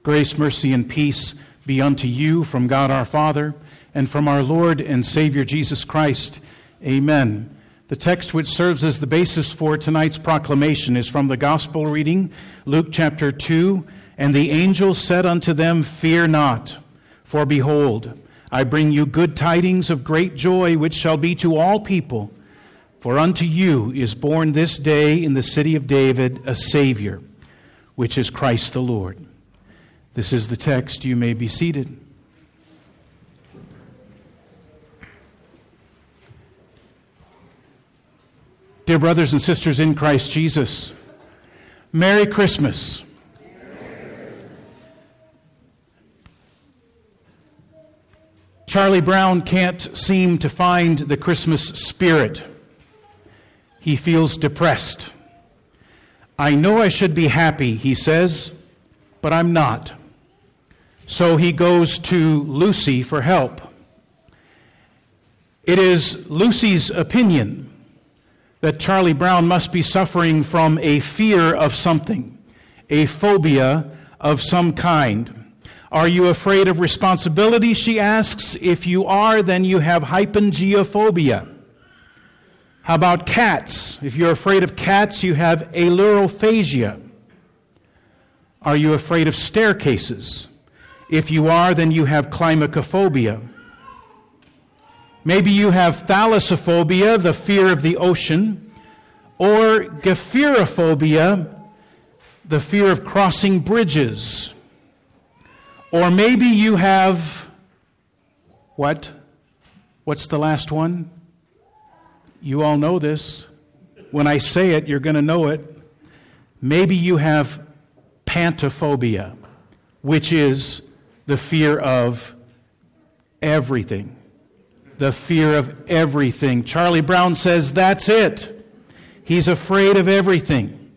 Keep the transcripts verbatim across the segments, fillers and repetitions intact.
Grace, mercy, and peace be unto you from God our Father and from our Lord and Savior Jesus Christ. Amen. The text which serves as the basis for tonight's proclamation is from the Gospel reading, Luke chapter two. And the angel said unto them, Fear not, for behold, I bring you good tidings of great joy, which shall be to all people. For unto you is born this day in the city of David a Savior, which is Christ the Lord. This is the text. You may be seated. Dear brothers and sisters in Christ Jesus, Merry Christmas. Charlie Brown can't seem to find the Christmas spirit. He feels depressed. I know I should be happy, he says, but I'm not. So he goes to Lucy for help. It is Lucy's opinion that Charlie Brown must be suffering from a fear of something, a phobia of some kind. Are you afraid of responsibility, she asks. If you are, then you have hypengiophobia. How about cats? If you're afraid of cats, you have ailurophagia. Are you afraid of staircases? If you are, then you have climacophobia. Maybe you have thalassophobia, the fear of the ocean, or gephyrophobia, the fear of crossing bridges. Or maybe you have, what? What's the last one? You all know this. When I say it, you're going to know it. Maybe you have pantophobia, which is the fear of everything. The fear of everything. Charlie Brown says that's it. He's afraid of everything.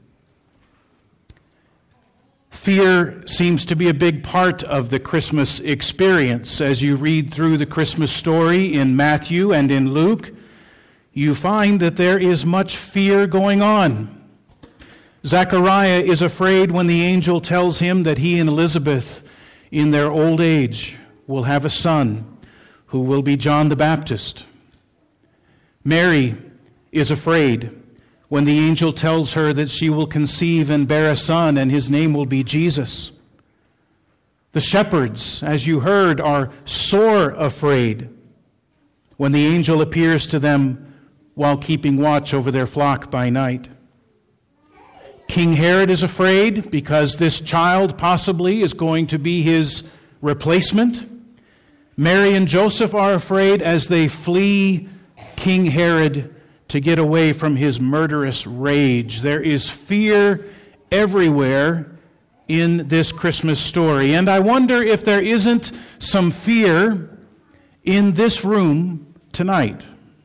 Fear seems to be a big part of the Christmas experience. As you read through the Christmas story in Matthew and in Luke, you find that there is much fear going on. Zechariah is afraid when the angel tells him that he and Elizabeth, in their old age, will have a son who will be John the Baptist. Mary is afraid when the angel tells her that she will conceive and bear a son and his name will be Jesus. The shepherds, as you heard, are sore afraid when the angel appears to them while keeping watch over their flock by night. King Herod is afraid because this child possibly is going to be his replacement. Mary and Joseph are afraid as they flee King Herod to get away from his murderous rage. There is fear everywhere in this Christmas story. And I wonder if there isn't some fear in this room tonight.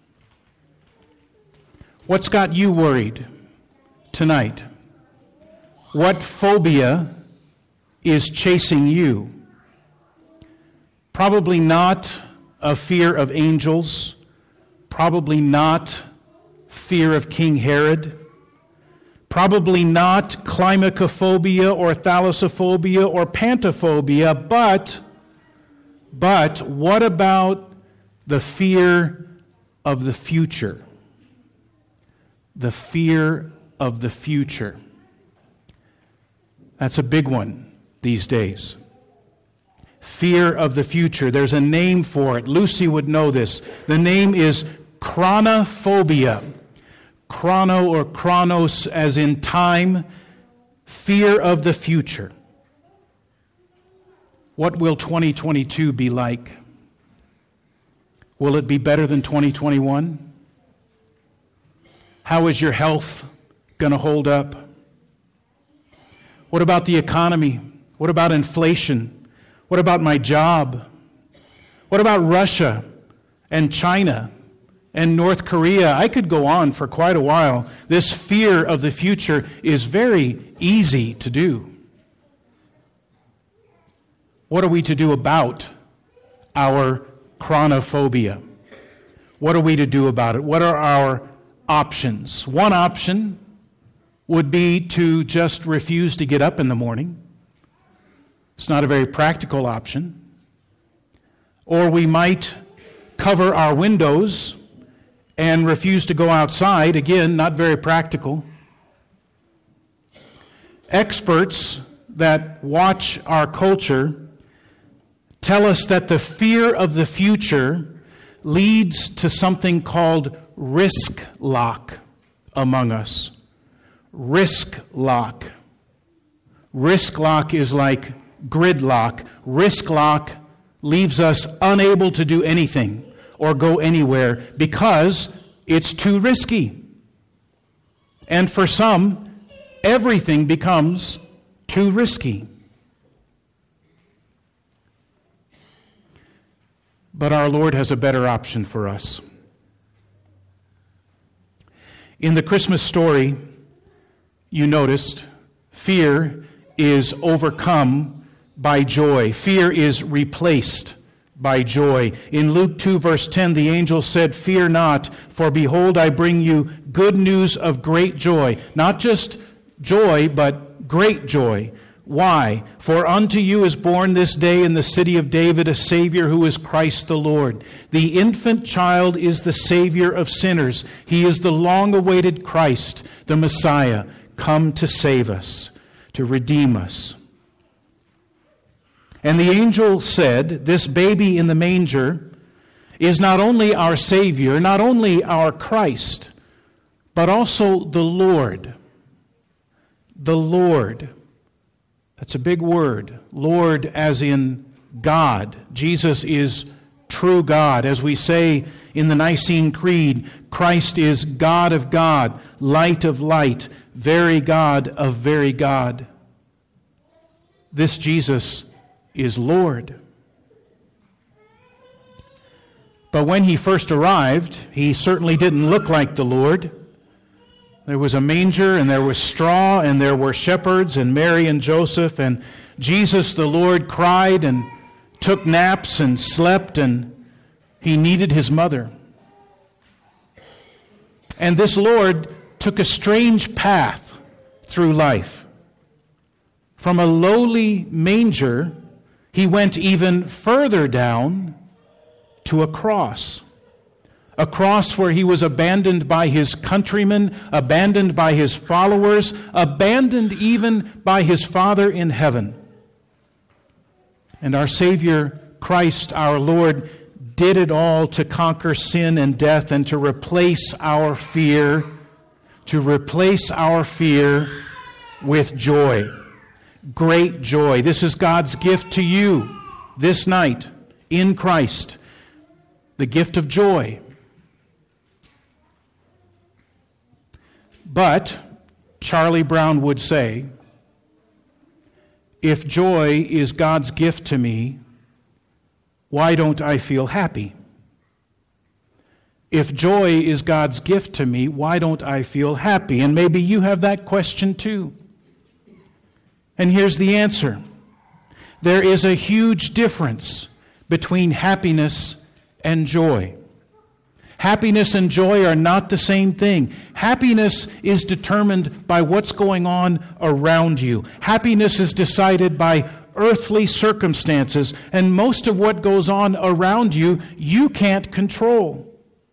What's got you worried tonight? What phobia is chasing you? Probably not a fear of angels. Probably not fear of King Herod. Probably not climacophobia or thalassophobia or pantophobia. But, but what about the fear of the future? The fear of the future. That's a big one these days. Fear of the future. There's a name for it. Lucy would know this. The name is chronophobia. Chrono or chronos as in time. Fear of the future. What will twenty twenty-two be like? Will it be better than twenty twenty-one? How is your health going to hold up? What about the economy? What about inflation? What about my job? What about Russia and China and North Korea? I could go on for quite a while. This fear of the future is very easy to do. What are we to do about our chronophobia? What are we to do about it? What are our options? One option would be to just refuse to get up in the morning. It's not a very practical option. Or we might cover our windows and refuse to go outside. Again, not very practical. Experts that watch our culture tell us that the fear of the future leads to something called risk lock among us. Risk lock. Risk lock is like gridlock. Risk lock leaves us unable to do anything or go anywhere because it's too risky. And for some, everything becomes too risky. But our Lord has a better option for us. In the Christmas story, you noticed, fear is overcome by joy. Fear is replaced by joy. In Luke two, verse ten, the angel said, "Fear not, for behold, I bring you good news of great joy." Not just joy, but great joy. Why? "For unto you is born this day in the city of David a Savior who is Christ the Lord. The infant child is the Savior of sinners. He is the long-awaited Christ, the Messiah, come to save us, to redeem us." And the angel said, this baby in the manger is not only our Savior, not only our Christ, but also the Lord. The Lord. That's a big word. Lord as in God. Jesus is true God. As we say in the Nicene Creed, Christ is God of God, light of light, very God of very God. This Jesus is Lord. But when he first arrived, he certainly didn't look like the Lord. There was a manger, and there was straw, and there were shepherds, and Mary and Joseph, and Jesus the Lord cried and took naps and slept, and he needed his mother. And this Lord took a strange path through life. From a lowly manger, he went even further down to a cross. A cross where he was abandoned by his countrymen, abandoned by his followers, abandoned even by his Father in heaven. And our Savior, Christ, our Lord, did it all to conquer sin and death and to replace our fear, to replace our fear with joy. Great joy. This is God's gift to you this night in Christ. The gift of joy. But, Charlie Brown would say, if joy is God's gift to me, why don't I feel happy? If joy is God's gift to me, why don't I feel happy? And maybe you have that question too. And here's the answer. There is a huge difference between happiness and joy. Happiness and joy are not the same thing. Happiness is determined by what's going on around you. Happiness is decided by earthly circumstances, and most of what goes on around you, you can't control.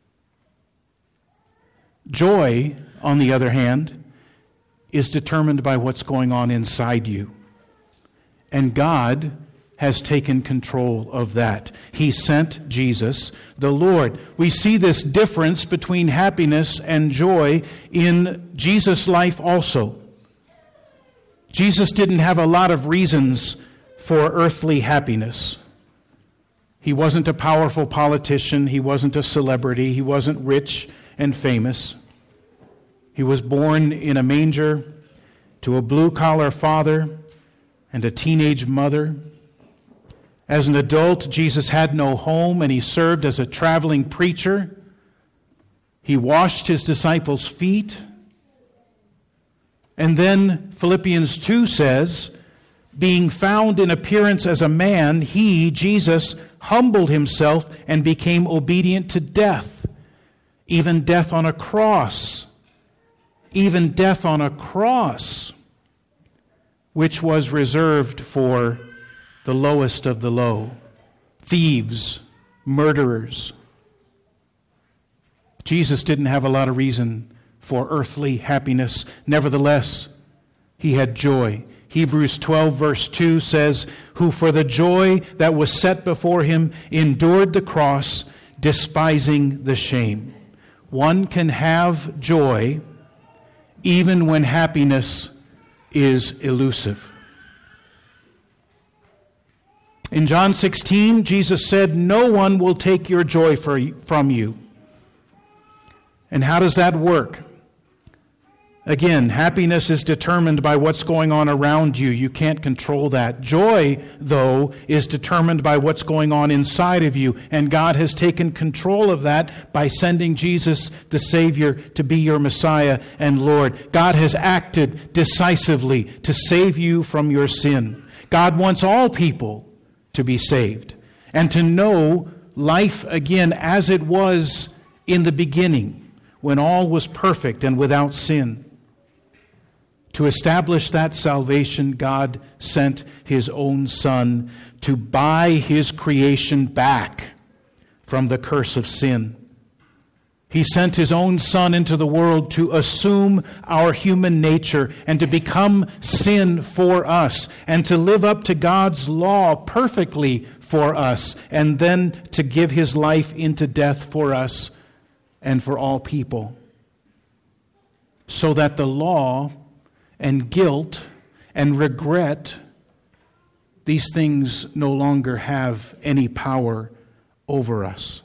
Joy, on the other hand, is determined by what's going on inside you. And God has taken control of that. He sent Jesus, the Lord. We see this difference between happiness and joy in Jesus' life also. Jesus didn't have a lot of reasons for earthly happiness. He wasn't a powerful politician. He wasn't a celebrity. He wasn't rich and famous. He was born in a manger to a blue-collar father and a teenage mother. As an adult, Jesus had no home, and he served as a traveling preacher. He washed his disciples' feet. And then Philippians two says, being found in appearance as a man, he, Jesus, humbled himself and became obedient to death, even death on a cross. Even death on a cross, which was reserved for the lowest of the low, thieves, murderers. Jesus didn't have a lot of reason for earthly happiness. Nevertheless, he had joy. Hebrews twelve verse two says, who for the joy that was set before him endured the cross, despising the shame. One can have joy even when happiness is elusive. In John sixteen, Jesus said, no one will take your joy for, from you. And how does that work? Again, happiness is determined by what's going on around you. You can't control that. Joy, though, is determined by what's going on inside of you. And God has taken control of that by sending Jesus, the Savior, to be your Messiah and Lord. God has acted decisively to save you from your sin. God wants all people to be saved and to know life again as it was in the beginning, when all was perfect and without sin. To establish that salvation, God sent His own Son to buy His creation back from the curse of sin. He sent His own Son into the world to assume our human nature and to become sin for us and to live up to God's law perfectly for us and then to give His life into death for us and for all people, so that the law and guilt and regret, these things no longer have any power over us.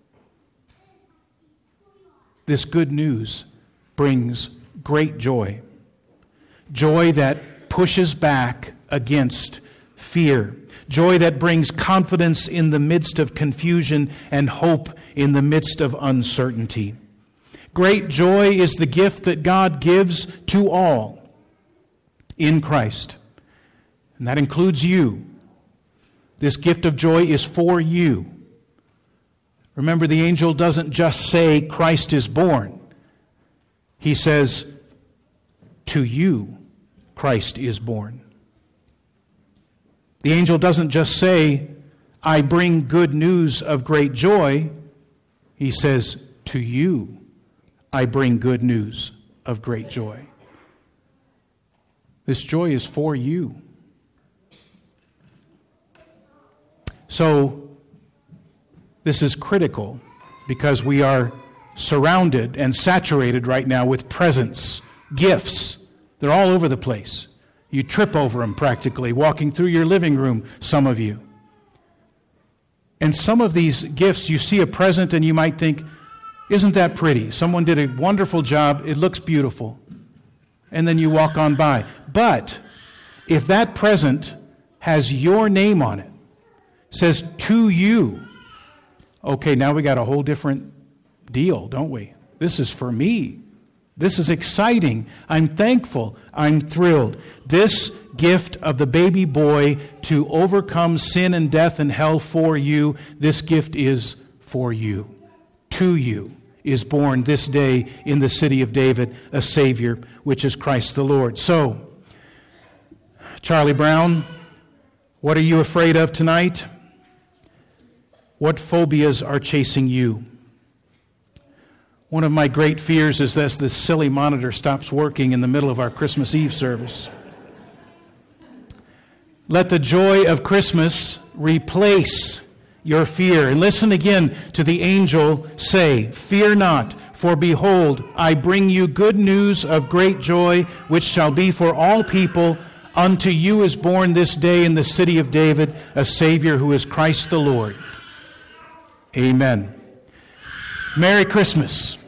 This good news brings great joy. Joy that pushes back against fear. Joy that brings confidence in the midst of confusion and hope in the midst of uncertainty. Great joy is the gift that God gives to all in Christ. And that includes you. This gift of joy is for you. Remember, the angel doesn't just say Christ is born. He says, to you, Christ is born. The angel doesn't just say, I bring good news of great joy. He says, to you, I bring good news of great joy. This joy is for you. So, this is critical because we are surrounded and saturated right now with presents, gifts. They're all over the place. You trip over them practically, walking through your living room, some of you. And some of these gifts, you see a present and you might think, isn't that pretty? Someone did a wonderful job. It looks beautiful. And then you walk on by. But if that present has your name on it, says to you, okay, now we got a whole different deal, don't we? This is for me. This is exciting. I'm thankful. I'm thrilled. This gift of the baby boy to overcome sin and death and hell for you, this gift is for you. To you is born this day in the city of David a Savior, which is Christ the Lord. So, Charlie Brown, what are you afraid of tonight? What phobias are chasing you? One of my great fears is that this silly monitor stops working in the middle of our Christmas Eve service. Let the joy of Christmas replace your fear. And listen again to the angel say, fear not, for behold, I bring you good news of great joy, which shall be for all people. Unto you is born this day in the city of David a Savior who is Christ the Lord. Amen. Merry Christmas.